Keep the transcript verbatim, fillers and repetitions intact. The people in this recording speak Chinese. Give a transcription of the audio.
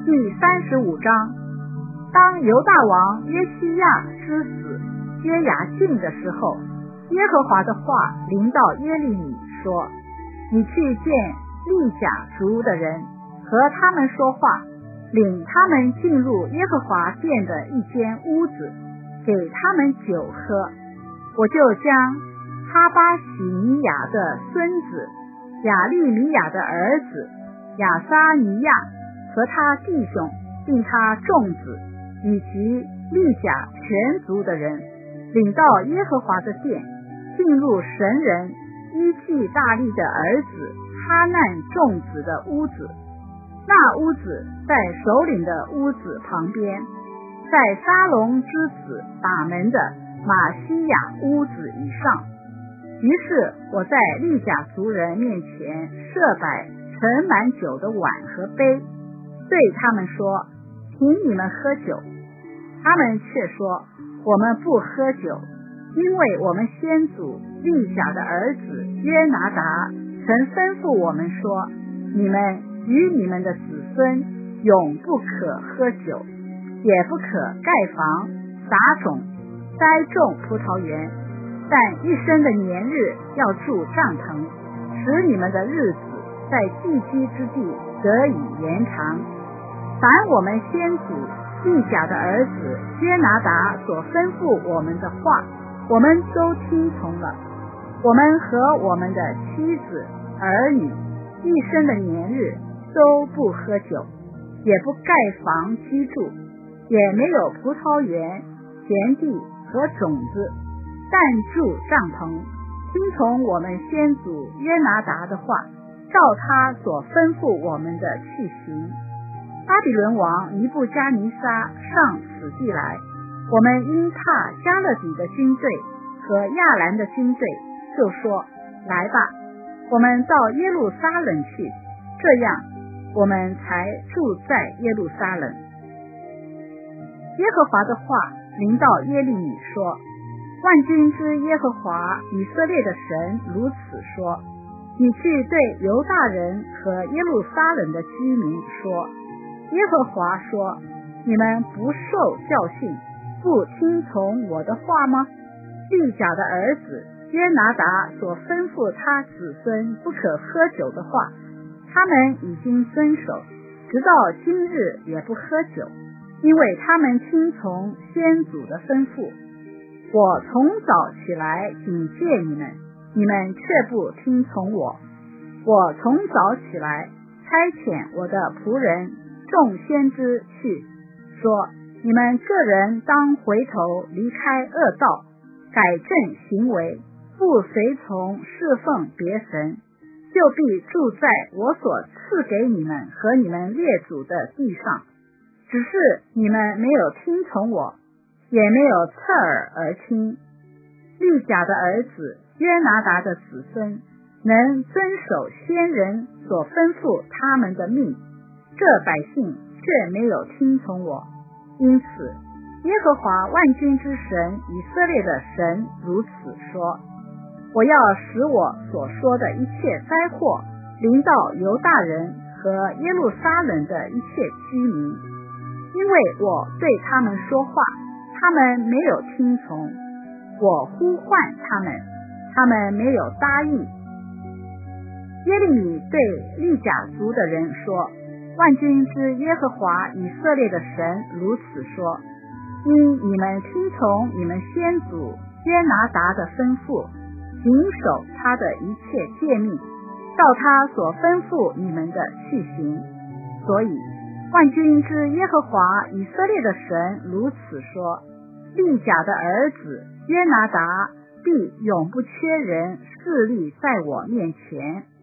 第三十五章，当犹大王约西亚之子约雅敬的时候，耶和华的话临到耶利米说：你去见利甲族的人，和他们说话，领他们进入耶和华殿的一间屋子，给他们酒喝。我就将哈巴喜尼亚的孙子亚利米亚的儿子亚撒尼亚和他弟兄并他众子以及利甲全族的人，领到耶和华的殿，进入神人伊季大利的儿子哈难众子的屋子。那屋子在首领的屋子旁边，在沙龙之子把门的马西亚屋子以上。于是我在利甲族人面前设摆盛满酒的碗和杯，对他们说：请你们喝酒。他们却说：我们不喝酒，因为我们先祖利甲的儿子约拿达曾吩咐我们说：你们与你们的子孙永不可喝酒，也不可盖房、撒种、栽种葡萄园，但一生的年日要住帐篷，使你们的日子在寄居之地得以延长。凡我们先祖利甲的儿子约拿达所吩咐我们的话，我们都听从了。我们和我们的妻子儿女一生的年日都不喝酒，也不盖房居住，也没有葡萄园、田地和种子，但住帐篷，听从我们先祖约拿达的话，照他所吩咐我们的去行。巴比伦王尼布加尼撒上此地来，我们因怕加勒底的军队和亚兰的军队，就说：来吧，我们到耶路撒冷去，这样我们才住在耶路撒冷。耶和华的话临到耶利米说：万军之耶和华以色列的神如此说：你去对犹大人和耶路撒冷的居民说，耶和华说：你们不受教训，不听从我的话吗？利甲的儿子约拿达所吩咐他子孙不可喝酒的话，他们已经遵守，直到今日也不喝酒，因为他们听从先祖的吩咐。我从早起来警戒你们，你们却不听从我。我从早起来差遣我的仆人众先知去，说：你们个人当回头离开恶道，改正行为，不随从侍奉别神，就必住在我所赐给你们和你们列祖的地上。只是你们没有听从我，也没有侧耳而听。利甲的儿子约拿达的子孙能遵守先人所吩咐他们的命，这百姓却没有听从我。因此耶和华万军之神以色列的神如此说：我要使我所说的一切灾祸临到犹大人和耶路撒冷的一切居民，因为我对他们说话，他们没有听从；我呼唤他们，他们没有答应。耶利米对利甲族的人说：万军之耶和华以色列的神如此说：因你们听从你们先祖约拿达的吩咐，谨守他的一切诫命，照他所吩咐你们的去行，所以万军之耶和华以色列的神如此说：利甲的儿子约拿达必永不缺人侍立在我面前。